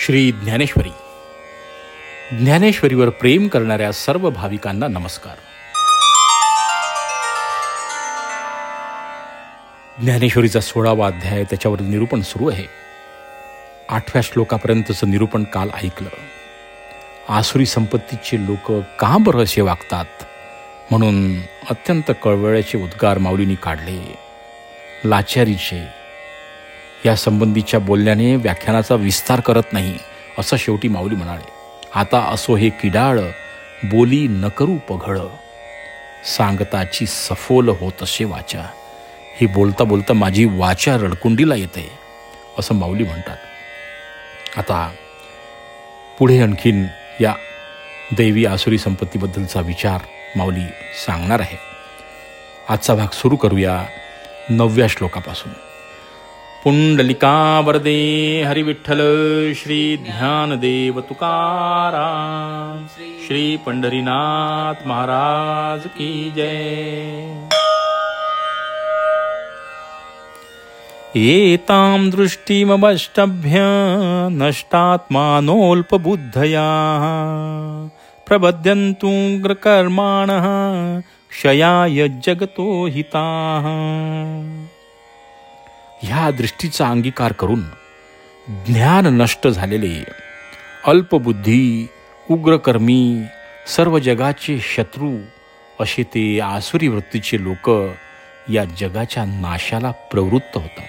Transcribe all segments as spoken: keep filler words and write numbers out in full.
श्री ज्ञानेश्वरी. ज्ञानेश्वरीवर प्रेम करणाऱ्या सर्व भाविकांना नमस्कार. ज्ञानेश्वरीचा सोळावा अध्याय, त्याच्यावर निरूपण सुरू आहे. आठव्या श्लोकापर्यंतचं निरूपण काल ऐकलं. आसुरी संपत्तीचे लोक का बरं असे वागतात म्हणून अत्यंत कळवळ्याचे उद्गार माऊलींनी काढले. लाचारीचे या संबंधीच्या बोलण्याने व्याख्यानाचा विस्तार करत नाही असं शेवटी माऊली म्हणाले. आता असो हे किडाळ, बोली न करू पघळ, सांगताची सफोल होतसे वाचा. ही बोलता बोलता माझी वाचा रडकुंडीला येते असं माऊली म्हणतात. आता पुढे आणखीन या दैवी आसुरी संपत्तीबद्दलचा विचार माऊली सांगणार आहे. आजचा भाग सुरू करूया नवव्या श्लोकापासून. पुंडलिका वरदे हरी विठ्ठल श्री ज्ञानदेव तुकाराम, श्री पंढरीनाथ महाराज की जय. एतां दृष्टिमवष्टभ्य नष्टात्मानोऽल्पबुद्धया प्रबध्यन्तुग्रकर्माणः क्षयाय जगतो हिताः. ह्या दृष्टीचा अंगीकार करून ज्ञान नष्ट झालेले, अल्पबुद्धी, उग्रकर्मी, सर्व जगाचे शत्रू असे ते आसुरी वृत्तीचे लोक या जगाच्या नाशाला प्रवृत्त होतात.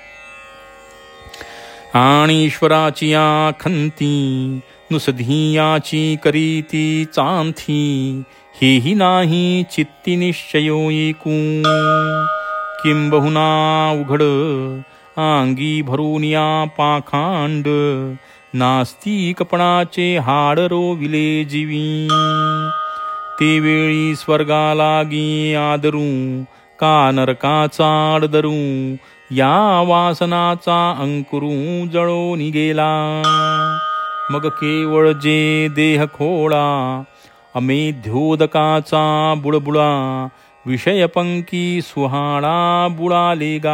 आणि ईश्वराची आखंती नुसधियाची करीती चांथी, हेही नाही चित्ती निश्चयो ऐकू. किंबहुना उघड आंगी भरून या पाखांड, नास्तिकपणाचे हाड रोविले जीवी. ते वेळी स्वर्गालागी आदरू, का नरकाचा आडदरू, या वासनाचा अंकुरू जळोनी गेला. मग केवळ जे देह खोळा, अमेध्योदकाचा बुळबुळा, विषयपंकी सुहाळा बुळाले गा.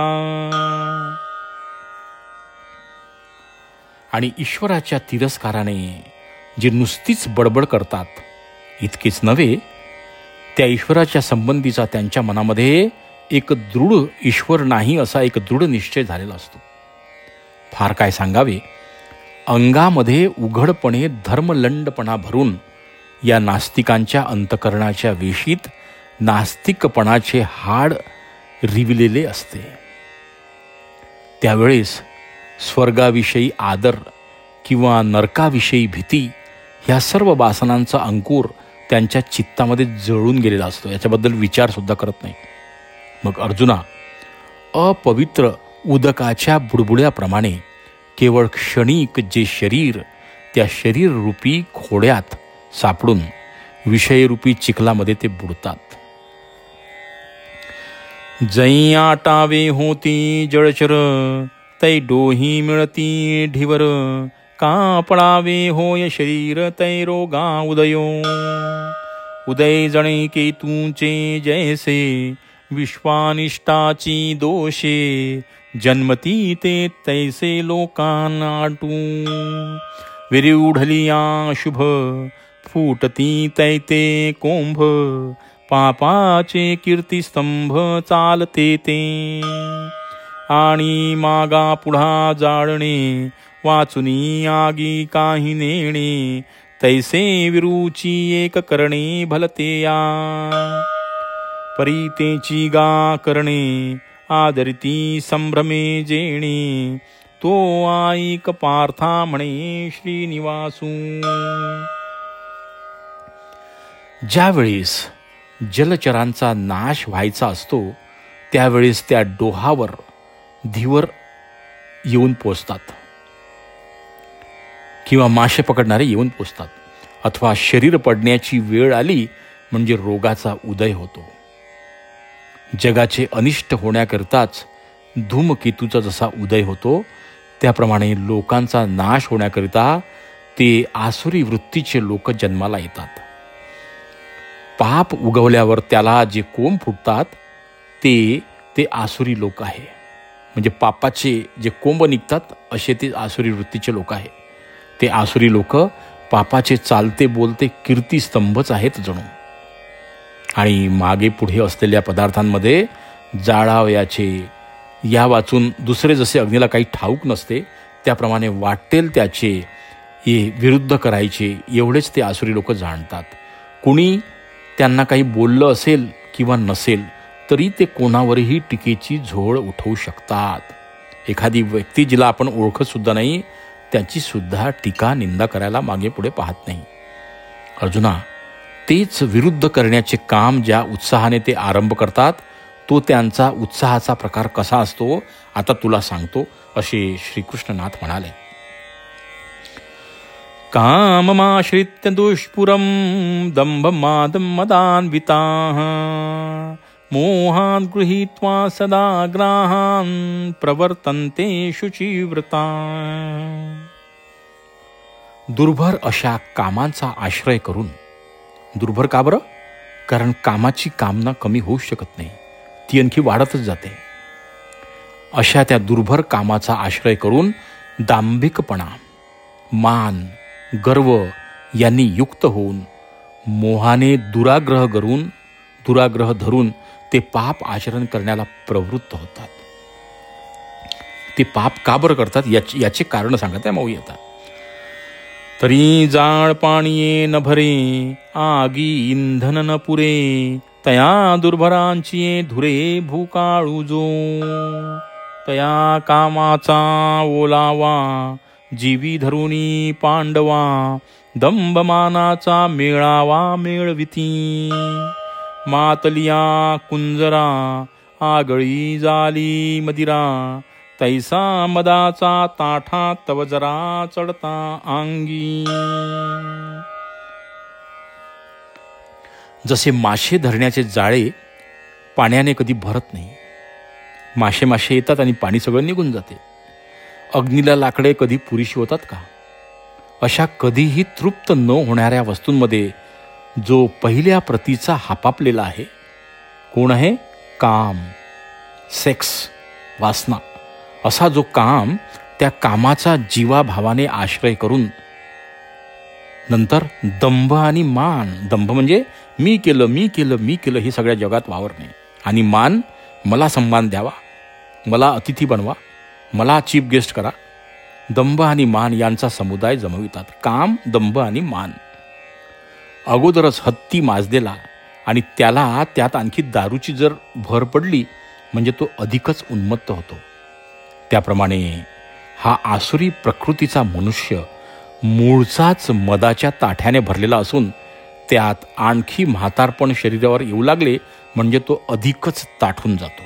आणि ईश्वराच्या तिरस्काराने जे नुसतीच बडबड करतात, इतकेच नव्हे, त्या ईश्वराच्या संबंधीचा त्यांच्या मनामध्ये एक दृढ ईश्वर नाही असा एक दृढ निश्चय झालेला असतो. फार काय सांगावे, अंगामध्ये उघडपणे धर्मलंडपणा भरून या नास्तिकांच्या अंतकरणाच्या वेशीत नास्तिकपणाचे हाड रिविलेले असते. त्यावेळेस स्वर्गाविषयी आदर किंवा नरकाविषयी भीती ह्या सर्व वासनांचा अंकुर त्यांच्या चित्तामध्ये जळून गेलेला असतो. याच्याबद्दल विचार सुद्धा करत नाही. मग अर्जुना, अपवित्र उदकाच्या बुडबुड्याप्रमाणे केवळ क्षणिक जे शरीर त्या शरीररूपी खोड्यात सापडून विषयरूपी चिखलामध्ये ते बुडतात. जै आटावे होती जळचर, तै डोही मिळती ढिवर. का पळावे होय शरीर, तै रोगा उदयो. उदय जणे केतूचे जैसे, विश्वानिष्टाची दोषे. जन्मती ते तैसे लोकांनाटू. विरूढलिया शुभ, फुटती तैते कोंभ. पापाचे कीर्तिस्तंभ चालते ते. आणि मागा पुढा जाळणे, वाचुनी आगी काही नेणे. तैसे विरुची एक करणे भलते या. परितेची गा करणे, आदरिती संभ्रमे जेणे. तो ऐक पार्था म्हणे श्रीनिवासू. ज्यावेळेस जलचरांचा नाश व्हायचा असतो त्यावेळेस त्या डोहावर धीवर येऊन पोचतात, किंवा मासे पकडणारे येऊन पोचतात, अथवा शरीर पडण्याची वेळ आली म्हणजे रोगाचा उदय होतो. जगाचे अनिष्ट होण्याकरिताच धूमकेतूचा जसा उदय होतो, त्याप्रमाणे लोकांचा नाश होण्याकरिता ते आसुरी वृत्तीचे लोक जन्माला येतात. पाप उगवल्यावर त्याला जे कोंब फुटतात ते ते आसुरी लोक आहे. म्हणजे पापाचे जे कोंब निघतात असे ते आसुरी वृत्तीचे लोक आहे. ते आसुरी लोक पापाचे चालते बोलते कीर्तिस्तंभच आहेत जणू. आणि मागे पुढे असलेल्या पदार्थांमध्ये जाळावयाचे या वाचून दुसरे जसे अग्नीला काही ठाऊक नसते त्याप्रमाणे वाटेल त्याचे हे विरुद्ध करायचे एवढेच ते आसुरी लोक जाणतात. कुणी त्यांना काही बोललं असेल किंवा नसेल तरी ते कोणावरही टीकेची झोळ उठवू शकतात. एखादी व्यक्ती जिला आपण ओळखत सुद्धा नाही त्याची सुद्धा टीका निंदा करायला मागे पुढे पाहत नाही. अर्जुना, तेच विरुद्ध करण्याचे काम ज्या उत्साहाने ते आरंभ करतात तो त्यांचा उत्साहाचा प्रकार कसा असतो आता तुला सांगतो, असे श्रीकृष्णनाथ म्हणाले. काममाश्रित्य दुष्पुरं दंभमादं मदान्विताः मोहान् गृहीत्वा सदा ग्राहान् प्रवर्तन्ते शुचिव्रता. दुर्भर अशा कामांचा आश्रय करून, दुर्भर का बरं? कारण कामाची कामना कमी होऊ शकत नाही, ती आणखी वाढतच जाते. अशा त्या दुर्भर कामाचा आश्रय करून दांभिकपणा, मान, गर्व यांनी युक्त होऊन मोहाने दुराग्रह करून दुराग्रह धरून ते पाप आचरण करण्याला प्रवृत्त होतात. ते पाप का बरं करतात याची याचे कारण सांगत आहे माऊली आता. तरी जाळ पाणीये न भरे आगी इंधन न पुरे तया दुर्भरांची धुरे भूकाळू जो. तया कामाचा ओलावा जीवी धरुनी पांडवा दंभमानाचा मेळावा मेळविती. मातलिया कुंजरा आगळी जाली मदिरा तैसा मदाचा ताठा तव जरा चढता अंगी. जसे मासे धरण्याचे जाळे पाण्याने कधी भरत नाही, मासे मासे येतात आणि पाणी सगळं निघून जाते. अग्नीला लाकडे कधी पुरेशी होतात का? अशा कधीही तृप्त न होणाऱ्या वस्तूंमध्ये जो पहिल्या प्रतीचा हापापलेला आहे, कोण आहे? काम, सेक्स, वासना. असा जो काम त्या कामाचा जीवाभावाने आश्रय करून नंतर दंभ आणि मान, दंभ म्हणजे मी केलं मी केलं मी केलं हे सगळ्या जगात वावरणे, आणि मान मला सन्मान द्यावा, मला अतिथी बनवा, मला चीफ गेस्ट करा. दंभ आणि मान यांचा समुदाय जमवितात. काम, दंभ आणि मान. अगोदरच हत्ती माजलेला आणि त्याला त्यात आणखी दारूची जर भर पडली म्हणजे तो अधिकच उन्मत्त होतो. त्याप्रमाणे हा आसुरी प्रकृतीचा मनुष्य मूळचाच मदाच्या ताठ्याने भरलेला असून त्यात आणखी म्हातारपण शरीरावर येऊ लागले म्हणजे तो अधिकच ताठून जातो.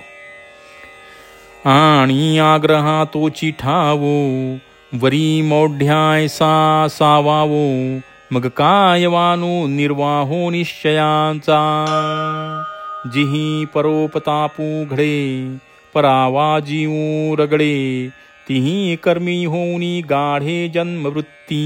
आणि आग्रहा तोची ठावो वरी मोढ्याय सा सावावो मग काय वानो निर्वाहो निश्चयांचा. जिही परोपतापू घडे परावा जीवू रगडे तिही कर्मी होऊनी गाढे जन्मवृत्ती.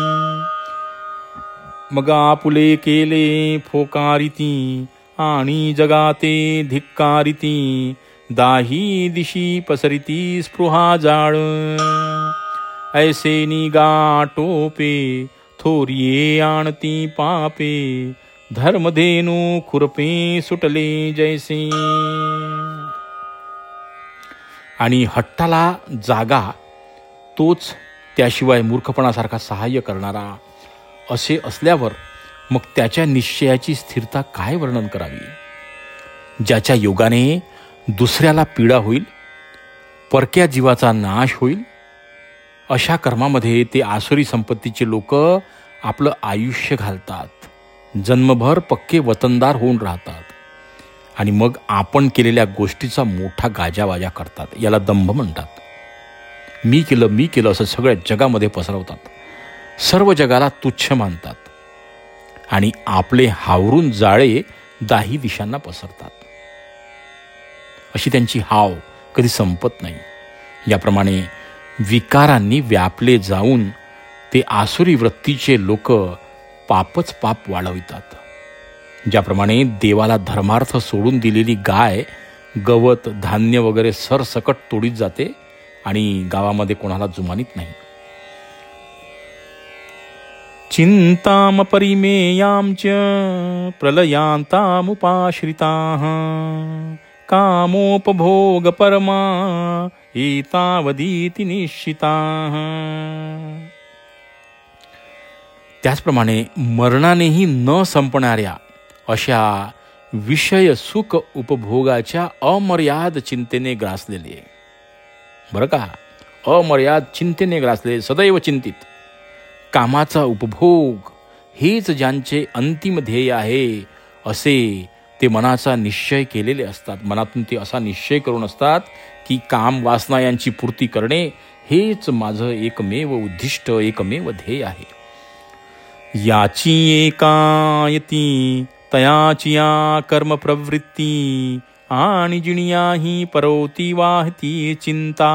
मग आपुले केले फोकारिती आणि जगाते धिक्कारिती दाही दिशी पसरिती स्पृहा जाळ. ऐसे निगा टोपे थोरिये आणती पापे धर्मधेनु खुरपे सुटले जैसे. आणि हट्टाला जागा तोच त्याशिवाय मूर्खपणासारखा सहाय्य करणारा असे असल्यावर मग त्याच्या निश्चयाची स्थिरता काय वर्णन करावी. ज्याच्या योगाने दुसऱ्याला पीडा होईल, परक्या जीवाचा नाश होईल, अशा कर्मामध्ये ते आसुरी संपत्तीचे लोक आपलं आयुष्य घालतात, जन्मभर पक्के वतनदार होऊन राहतात आणि मग आपण केलेल्या गोष्टीचा मोठा गाजावाजा करतात. याला दंभ म्हणतात. मी केलं मी केलं असं सगळ्या जगामध्ये पसरवतात, सर्व जगाला तुच्छ मानतात आणि आपले हावरून जाळे दाही दिशांना पसरतात. अशी त्यांची हाव कधी संपत नाही. याप्रमाणे विकारांनी व्यापले जाऊन ते आसुरी वृत्तीचे लोक पापच पाप वाढवितात. ज्याप्रमाणे देवाला धर्मार्थ सोडून दिलेली गाय गवत धान्य वगैरे सरसकट तोडीत जाते आणि गावामध्ये कोणाला जुमानीत नाही. चिंताम परिमेयां च प्रलयांतामुपाश्रिताः कामोपभोग परमा एतावदीति निश्चिताः. त्याचप्रमाणे मरणानेही न संपणाऱ्या अशा विषय सुख उपभोगाच्या अमर्याद चिंतेने ग्रासलेले, बरं का, अमर्याद चिंतेने ग्रासलेले, सदैव चिंतित, कामाचा उपभोग हेच ज्यांचे अंतिम ध्येय आहे असे ते मनाचा निश्चय केलेले असतात. मनातून ते असा निश्चय करून असतात की काम वासना यांची पूर्ती करणे हेच माझं एकमेव उद्दिष्ट, एकमेव ध्येय आहे. याची एकायती तयाची या कर्म प्रवृत्ती आणि जिणियाही परोती वाहती चिंता.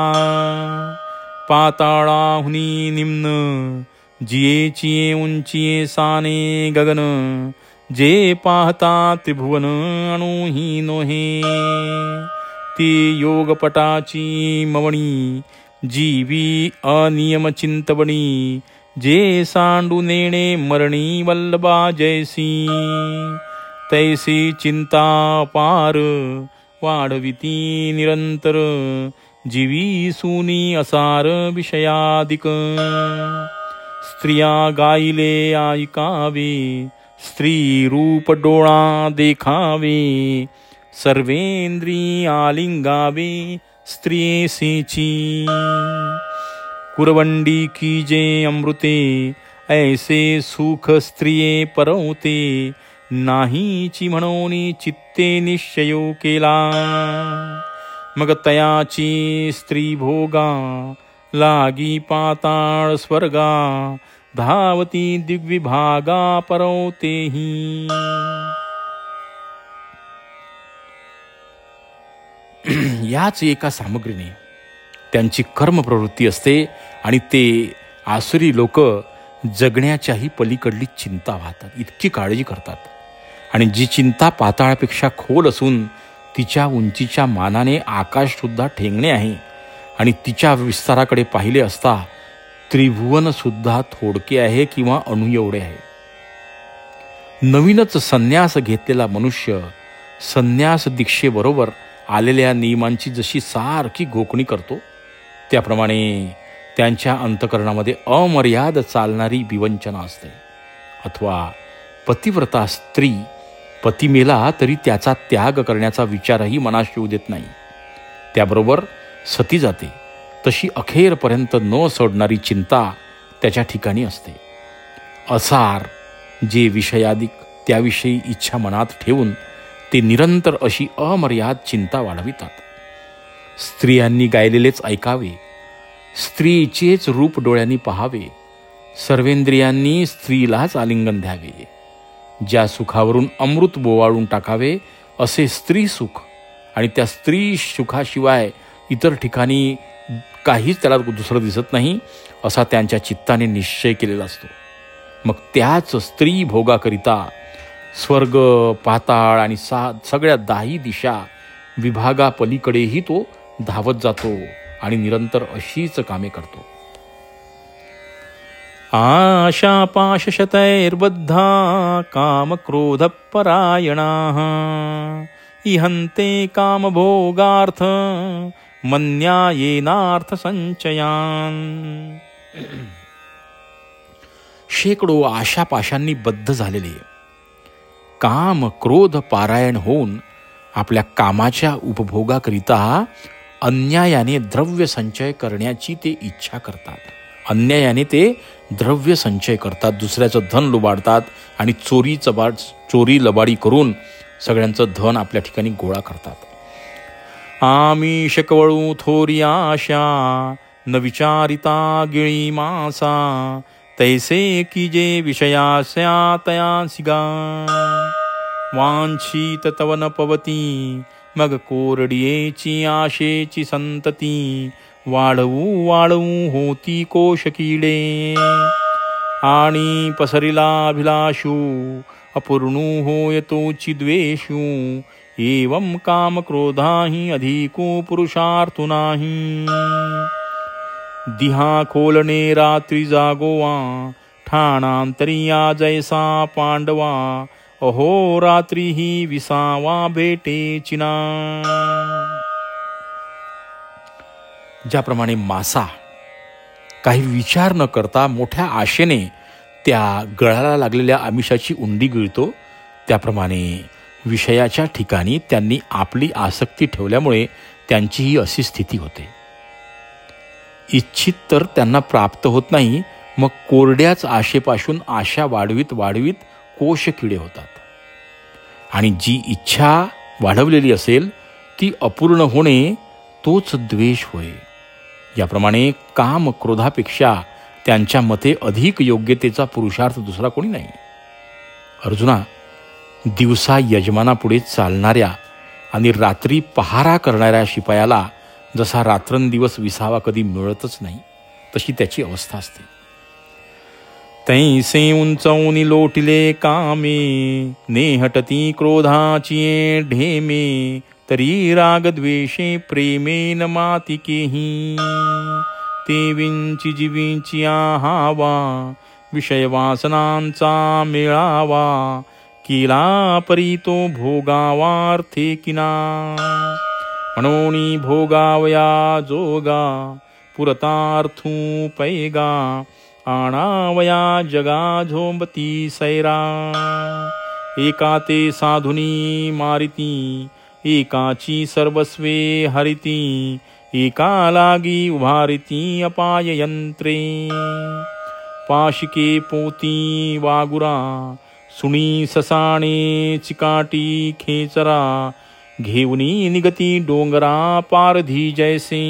पाताळाहुनी निम्न जियेची उंचिये साने गगन जे पाहता त्रिभुवन अणुही नोहे. ती योगपटाची मवणी जीवी अनियम चिंतवणी जे सांडू नेणे मरणी वल्लभा जैसी. तैसी चिंता पार वाढविती निरंतर जीवी सुनी असार विषयादिक. स्त्रिया गाईले ऐकावे स्त्री रूप डोळा देखावे सर्वेंद्रिय आलिंगावे स्त्रियेसीची. कुरवंडी की जे अमृते ऐसे सुख स्त्रिये परवते नाहीची म्हणून चित्ते निश्चयो केला. मग तयाची स्त्री भोगा लागी पाताळ स्वर्गा धावती दिग्विभागा परवतेही. याच एका सामग्रीने त्यांची कर्म प्रवृत्ती असते आणि ते आसुरी लोक जगण्याच्याही पलीकडली चिंता वाहतात, इतकी काळजी करतात. आणि जी चिंता पाताळापेक्षा खोल असून तिच्या उंचीच्या मानाने आकाश सुद्धा ठेंगणे आहे आणि तिच्या विस्ताराकडे पाहिले असता त्रिभुवन सुद्धा थोडके आहे किंवा अणु एवढे आहे. नवीनच संन्यास घेतलेला मनुष्य संन्यास दीक्षेबरोबर आलेल्या नियमांची जशी सारखी गोखणी करतो त्याप्रमाणे त्यांच्या अंतःकरणामध्ये अमर्याद चालणारी विवंचना असते. अथवा पतिव्रता स्त्री पती मेला तरी त्याचा त्याग करण्याचा विचारही मनात येऊ देत नाही, त्याबरोबर सती जाते. तशी अखेरपर्यंत न सोडणारी चिंता त्याच्या ठिकाणी असते. असार जे विषयादिक त्याविषयी इच्छा मनात ठेवून ते निरंतर अशी अमर्याद चिंता वाढवितात. स्त्रियांनी गायलेलेच ऐकावे, स्त्रीचेच रूप डोळ्यांनी पाहावे, सर्वेंद्रियांनी स्त्रीलाच आलिंगन द्यावे, ज्या सुखावरून अमृत बोवाळून टाकावे असे स्त्री सुख आणि त्या स्त्री सुखाशिवाय इतर ठिकाणी काहीच त्याला दुसरं दिसत नाही असा त्यांच्या चित्ताने निश्चय केलेला असतो. मग त्याच स्त्री भोगाकरिता स्वर्ग पाताळ आणि सा सगळ्या दाही दिशा विभागा पलीकडेही तो धावत जातो आणि निरंतर अशीच कामे करतो. आशा पाशशतैर्बद्धा काम क्रोध परायणाः इहन्ते काम भोगार्थ मन्यायेनार्थ संचयान. शेकडो आशापाशांनी बद्ध झालेले काम क्रोध पारायण होऊन आपल्या कामाच्या उपभोगाकरिता अन्यायाने द्रव्य संचय करण्याची ते इच्छा करतात. अन्यायाने ते द्रव्य संचय करतात, दुसऱ्याचं धन लुबाडतात आणि चोरी चबाड चोरी लबाडी करून सगळ्यांचं धन आपल्या ठिकाणी गोळा करतात. आमिष कवळू थोरी आशा न विचारिता गिळी मासा तैसे की जे विषयास्या तयासी गा. वांछित तव न पवती मग कोरडियेची आशेची संतती वाढवू वाढवू होती कोश किडे. आणि पसरिला अभिलाषू अपूर्णू होयतोची द्वेषू एवं काम क्रोधाही अधिको पुरुषार्थो नाही. दिहा खोलणे रात्री जागोवा ठाणांतरिया जैसा पांडवा, अहो रात्री ही विसावा भेटेचिना. ज्याप्रमाणे मासा काही विचार न करता मोठ्या आशेने त्या गळाला लागलेल्या आमिषाची उंडी गिळतो, त्याप्रमाणे विषयाच्या ठिकाणी त्यांनी आपली आसक्ती ठेवल्यामुळे त्यांची ही अशी स्थिती होते. इच्छित तर त्यांना प्राप्त होत नाही, मग कोरड्याच आशेपासून आशा वाढवीत वाढवीत कोश किडे होतात. आणि जी इच्छा वाढवलेली असेल ती अपूर्ण होणे तोच द्वेष होय. याप्रमाणे काम क्रोधापेक्षा त्यांच्या मते अधिक योग्यतेचा पुरुषार्थ दुसरा कोणी नाही. अर्जुना, दिवसा यजमानापुढे चालणाऱ्या आणि रात्री पहारा करणाऱ्या शिपायाला जसा रात्रंदिवस विसावा कधी मिळतच नाही, तशी त्याची अवस्था असते. तैसे उंचवूनी लोटिले कामे, नेहटती क्रोधाची ढेमे, तरी रागद्वेषे प्रेमेन मातिकेही. ते विंची जीवींची आहावा, विषय वासनांचा मेळावा, केला परी तो भोगावार्थे किना. म्हणोनी भोगावया जोगा, पुरतार्थू पैगा, आणावया जगा झोंबती सैरा. एका ते साधुनी मारिती, एकाची सर्वस्वे हरिती, एका लागी उभारिती अपाय यंत्रे. पाशिके पोती वागुरा, सुणी ससाणे चिकाटी खेचरा, घेऊनी निगती डोंगरा पारधी जैसे.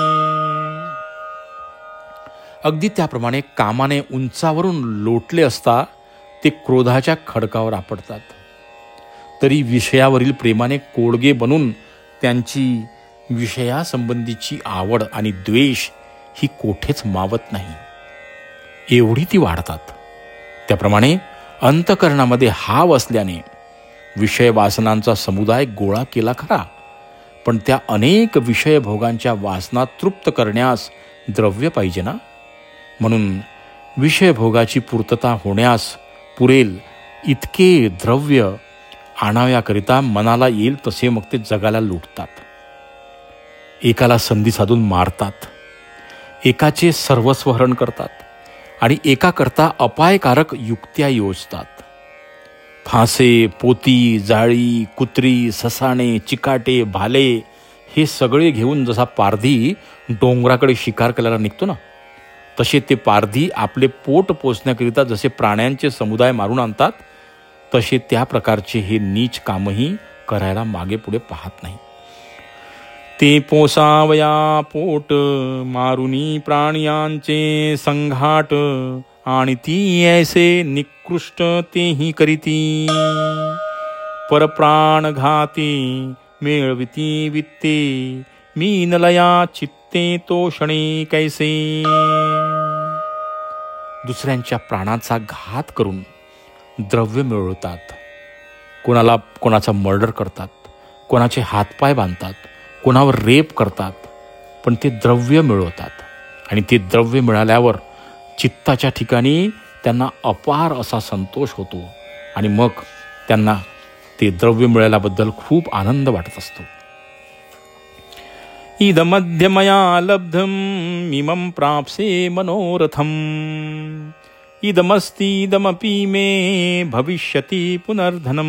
अगदी त्याप्रमाणे कामाने उंचावरून लोटले असता ते क्रोधाच्या खडकावर आपटतात, तरी विषयावरील प्रेमाने कोडगे बनून त्यांची विषयासंबंधीची आवड आणि द्वेष ही कोठेच मावत नाही, एवढी ती वाढतात. त्याप्रमाणे अंतःकरणामध्ये हाव असल्याने विषय वासनांचा समुदाय गोळा केला खरा, पण त्या अनेक विषय भोगांच्या वासना तृप्त करण्यास द्रव्य पाहिजे ना. म्हणून विषय भोगाची पूर्तता होण्यास पुरेल इतके द्रव्य आणाव्याकरिता मनाला येईल तसे मग ते जगाला लुटतात. एकाला संधी साधून मारतात, एकाचे सर्वस्व हरण करतात आणि एकाकरता अपायकारक युक्त्या योजतात. फासे, पोती, जाळी, कुत्री, ससाणे, चिकाटे, भाले हे सगळे घेऊन जसा पारधी डोंगराकडे शिकार करायला निघतो ना, तसे ते पारधी आपले पोट पोचण्याकरिता जसे प्राण्यांचे समुदाय मारून आणतात, तसे त्या प्रकारचे हे नीच कामही करायला मागे पुढे पाहत नाही. ते पोसावया पोट, मारुनी प्राण्यांचे संघाट, आणि ती ऐसे निकृष्ट तेही करीती. परप्राण घाते मेळविती वित्ते, मीनलया चित्ते तोषणे कैसे. दुसऱ्यांच्या प्राणाचा घात करून द्रव्य मिळवतात. कोणाला कोणाचा मर्डर करतात, कोणाचे हातपाय बांधतात, कोणावर रेप करतात, पण ते द्रव्य मिळवतात. आणि ते द्रव्य मिळाल्यावर चित्ताच्या ठिकाणी त्यांना अपार असा संतोष होतो आणि मग त्यांना ते द्रव्य मिळाल्याबद्दल खूप आनंद वाटत असतो. इदमद्य मया लब्धम इमं प्राप्से मनोरथम, इदमस्तीदमपि मे भविष्यति पुनर्धनम.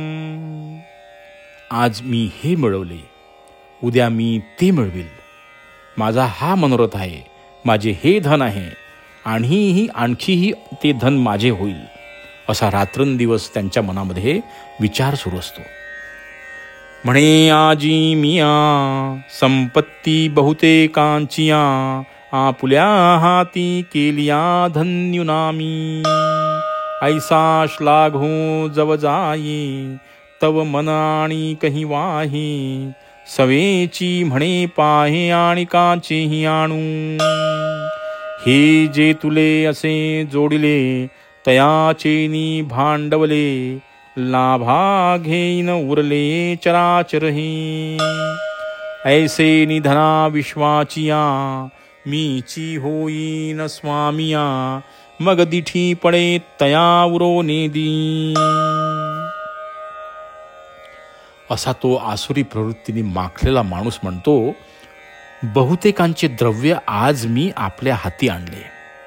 आज मी हे मिळवले, उद्या मी ते मिळवेल. माझा हा मनोरथ आहे, माझे हे धन आहे, आणि आणखीही ते धन माझे होईल, असा रात्रंदिवस त्यांच्या मनामध्ये विचार सुरू असतो. म्हणे आजी मिया संपत्ती बहुतेकांचिया, आपुल्या हाती केलिया धन्युनामी. ऐसा श्लाघो जव जाये, तव मन आणि कही वाहे, सवेची म्हणे पाहे आणि काचेही आणू. हे जे तुले असे जोडिले, तयाचेनी भांडवले, लाभा घेईन उरले चराचरही. ऐसे निधना विश्वाचिया, मीची होईन स्वामिया, मग दिठी पडे तया उरो नेदी. असा तो आसुरी प्रवृत्तीने माखलेला माणूस म्हणतो, बहुतेकांचे द्रव्य आज मी आपल्या हाती आणले,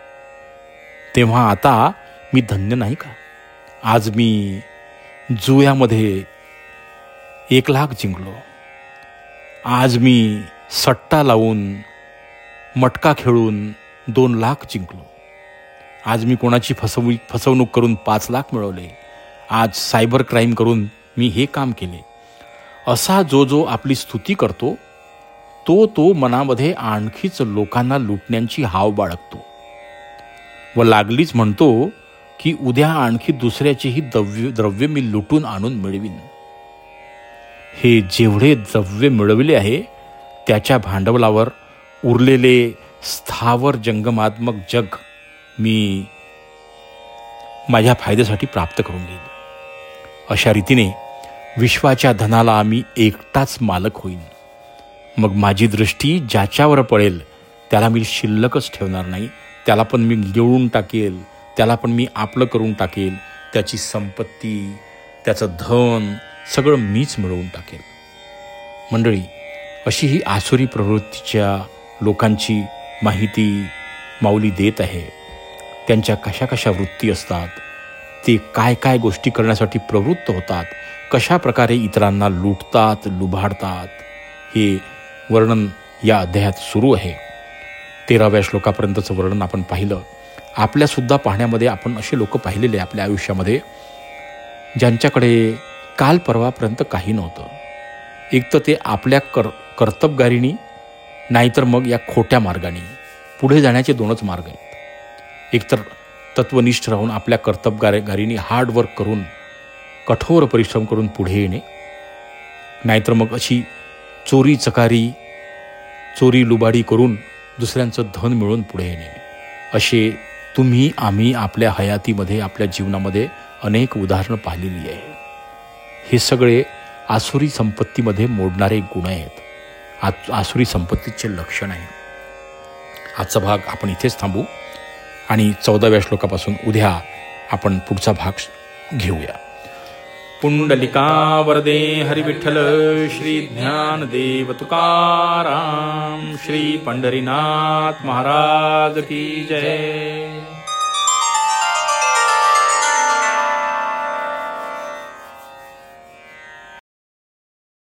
तेव्हा आता मी धन्य नाही का? आज मी जुयामध्ये एक लाख जिंकलो, आज मी सट्टा लावून मटका खेळून दोन लाख जिंकलो, आज मी कोणाची फसवणूक फसवणूक करून पाच लाख मिळवले, आज सायबर क्राईम करून मी हे काम केले. असा जो जो आपली स्तुती करतो तो तो मनामध्ये आणखीच लोकांना लुटण्याची हाव बाळगतो व लागलीच म्हणतो की उद्या आणखी दुसऱ्याचेही द्रव्य द्रव्य मी लुटून आणून मिळवीन. हे जेवढे द्रव्य मिळविले आहे त्याच्या भांडवलावर उरलेले स्थावर जंगमात्मक जग मी माझ्या फायद्यासाठी प्राप्त करून घेईन. अशा रीतीने विश्वाच्या धनाला मी एकटाच मालक होईन. मग माझी दृष्टी ज्याच्यावर पडेल त्याला मी शिल्लकच ठेवणार नाही, त्याला पण मी गिळून टाकेल, त्याला पण मी आपलं करून टाकेल, त्याची संपत्ती, त्याचं धन सगळं मीच मिळवून टाकेल. मंडळी, अशी ही आसुरी प्रवृत्तीच्या लोकांची माहिती माऊली देत आहे. त्यांच्या कशा कशा वृत्ती असतात, ते काय काय गोष्टी करण्यासाठी प्रवृत्त होतात, कशा प्रकारे इतरांना लुटतात, लुबाडतात, हे वर्णन या अध्यायात सुरू आहे. तेराव्या श्लोकापर्यंतचं वर्णन आपण पाहिलं. आपल्यासुद्धा पाहण्यामध्ये आपण असे लोक पाहिलेले आपल्या आयुष्यामध्ये ज्यांच्याकडे काल परवापर्यंत काही नव्हतं. एक तर ते आपल्या कर कर्तबगारीनी नाहीतर मग या खोट्या मार्गाने पुढे जाण्याचे दोनच मार्ग आहेत. एकतर तत्वनिष्ठ राहून आपल्या कर्तबगारीने हार्डवर्क करून कठोर परिश्रम करून पुढे येणे, नाहीतर मग अशी चोरी चकारी चोरी लुबाडी करून दुसऱ्यांचं धन मिळवून पुढे येणे. असे तुम्ही आम्ही आपल्या हयातीमध्ये आपल्या जीवनामध्ये अनेक उदाहरणं पाहिलेली आहे. हे सगळे आसुरी संपत्तीमध्ये मोडणारे गुण आहेत, आ आसुरी संपत्तीचे लक्षण आहे. आजचा भाग आपण इथेच थांबू आणि चौदाव्या श्लोकापासून उद्या आपण पुढचा भाग घेऊया. पुंडलिका वरदे हरी विठ्ठल श्री ज्ञानदेव तुकाराम श्री पंढरीनाथ महाराज की जय.